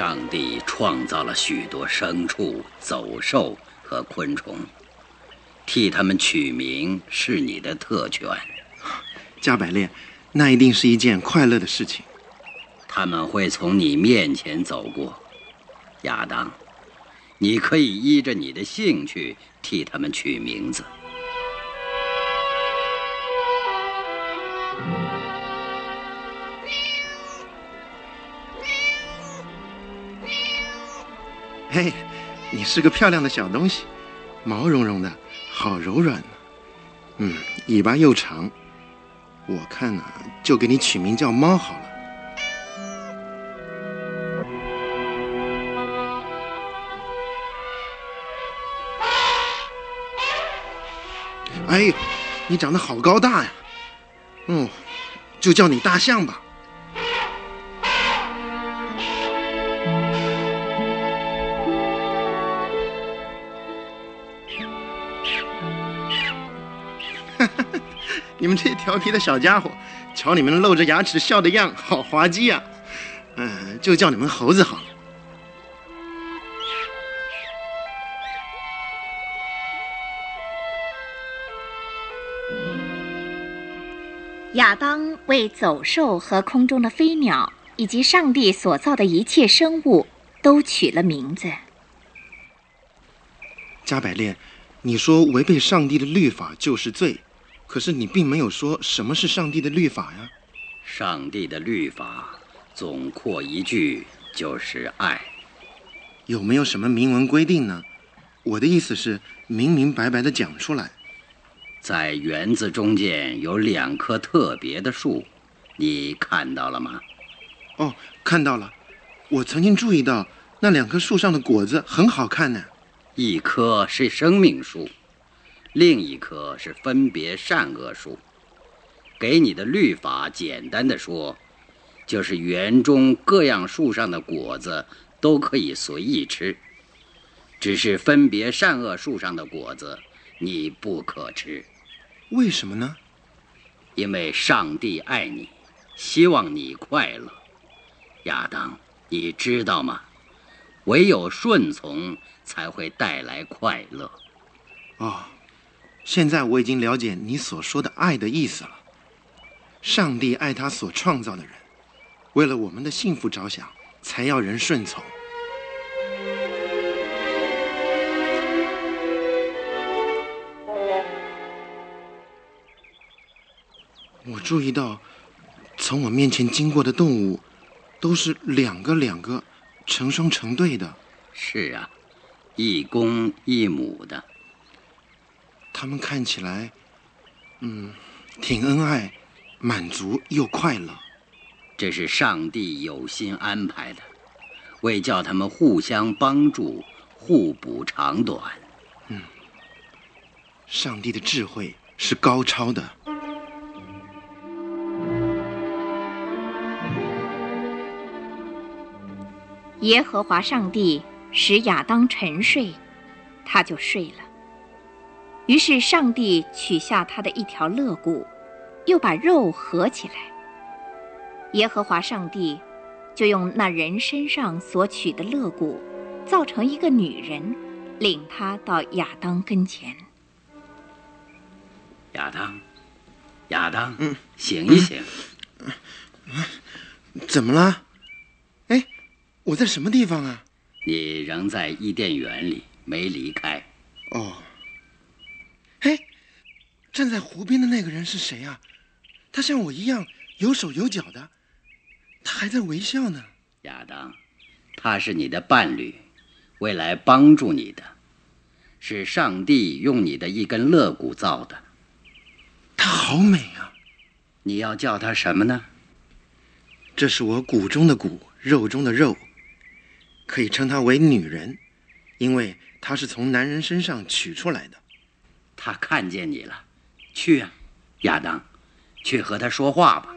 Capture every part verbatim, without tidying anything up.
上帝创造了许多牲畜、走兽和昆虫，替他们取名是你的特权。 加百列，那一定是一件快乐的事情。 他们会从你面前走过，亚当，你可以依着你的兴趣替他们取名字。 嘿，你是个漂亮的小东西，毛茸茸的，好柔软。嗯，尾巴又长，我看啊，就给你取名叫猫好了。哎呦，你长得好高大呀！哦，就叫你大象吧。你们这些调皮的小家伙，瞧你们露着牙齿笑的样，好滑稽啊！嗯、呃，就叫你们猴子好了。 亚当为走兽和空中的飞鸟以及上帝所造的一切生物都取了名字。 加百列，你说违背上帝的律法就是罪，可是你并没有说什么是上帝的律法呀。 上帝的律法总括一句就是爱。 有没有什么明文规定呢？我的意思是明明白白地讲出来。 在园子中间有两棵特别的树，你看到了吗？ 哦，看到了。我曾经注意到那两棵树上的果子很好看呢。 一棵是生命树，另一棵是分别善恶树。给你的律法简单的说，就是园中各样树上的果子都可以随意吃，只是分别善恶树上的果子你不可吃。 为什么呢？ 因为上帝爱你，希望你快乐。亚当，你知道吗？唯有顺从才会带来快乐。 哦，现在我已经了解你所说的爱的意思了。上帝爱他所创造的人，为了我们的幸福着想，才要人顺从。我注意到，从我面前经过的动物，都是两个两个，成双成对的。 是啊，一公一母的。 他们看起来，嗯，挺恩爱，满足又快乐。 这是上帝有心安排的，为叫他们互相帮助，互补长短。 嗯，上帝的智慧是高超的。 耶和华上帝使亚当沉睡，他就睡了。于是上帝取下他的一条肋骨，又把肉合起来。耶和华上帝就用那人身上所取的肋骨，造成一个女人，领他到亚当跟前。 亚当，亚当， 嗯， 醒一醒。 嗯嗯、怎么了？哎，我在什么地方啊？ 你仍在伊甸园里，没离开。 哦。哎，站在湖边的那个人是谁啊？他像我一样有手有脚的，他还在微笑呢。 亚当，他是你的伴侣，为来帮助你的，是上帝用你的一根肋骨造的。 他好美啊！ 你要叫他什么呢？ 这是我骨中的骨，肉中的肉，可以称她为女人，因为她是从男人身上取出来的。 他看见你了，去啊，亚当，去和他说话吧。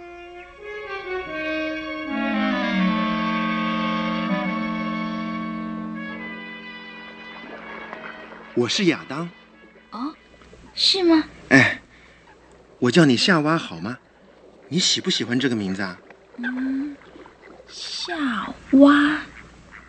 我是亚当。 哦，是吗？ 哎，我叫你夏娃好吗？你喜不喜欢这个名字啊？ 嗯，夏娃。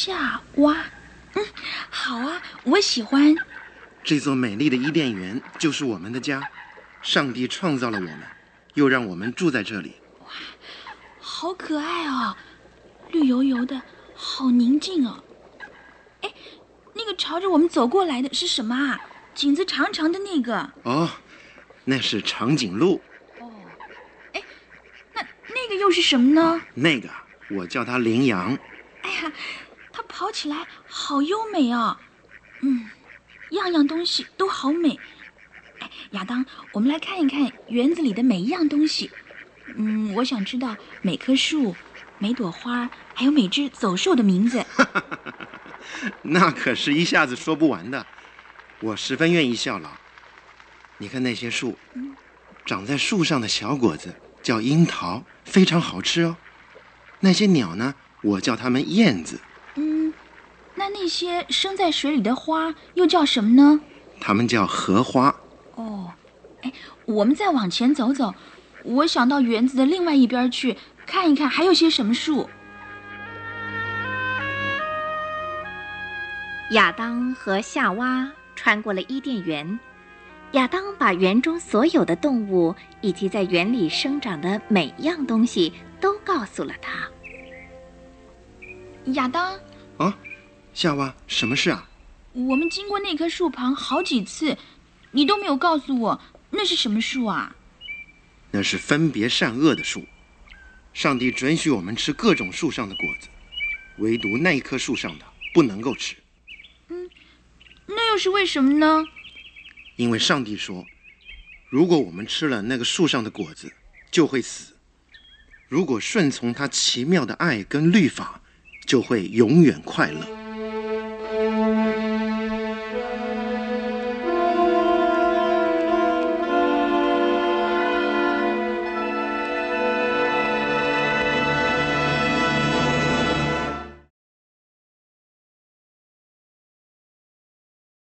夏娃，嗯，好啊，我喜欢。 这座美丽的伊甸园就是我们的家，上帝创造了我们，又让我们住在这里。 哇，好可爱哦，绿油油的，好宁静哦。哎，那个朝着我们走过来的是什么啊？颈子长长的那个。 哦，那是长颈鹿。 哦，哎，那那个又是什么呢？ 那个我叫它羚羊。 哎呀，它跑起来好优美哦。嗯，样样东西都好美。哎，亚当，我们来看一看园子里的每一样东西。嗯，我想知道每棵树、每朵花，还有每只走兽的名字。 那可是一下子说不完的。我十分愿意效劳。你看那些树，长在树上的小果子叫樱桃，非常好吃哦。那些鸟呢，我叫它们燕子。 嗯，那那些生在水里的花又叫什么呢？ 它们叫荷花。 哦，哎，我们再往前走走，我想到园子的另外一边去看一看，还有些什么树。 亚当和夏娃穿过了伊甸园，亚当把园中所有的动物以及在园里生长的每样东西都告诉了他。 亚当， 啊，夏娃，什么事啊？ 我们经过那棵树旁好几次，你都没有告诉我那是什么树啊？ 那是分别善恶的树。上帝准许我们吃各种树上的果子，唯独那一棵树上的不能够吃。 嗯，那又是为什么呢？ 因为上帝说，如果我们吃了那个树上的果子，就会死；如果顺从他奇妙的爱跟律法，就会永远快乐。